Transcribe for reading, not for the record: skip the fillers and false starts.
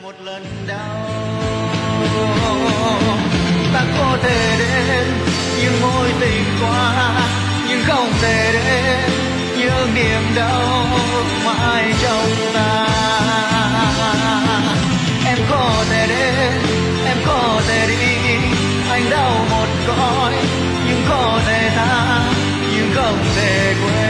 một lần đau. Ta có thể đến nhưng mối tình qua, nhưng không thể đến những niềm đau mãi trong ta. Em có thể đến, em có thể đi, anh đau một cõi, nhưng có thể tha, nhưng không thể quên.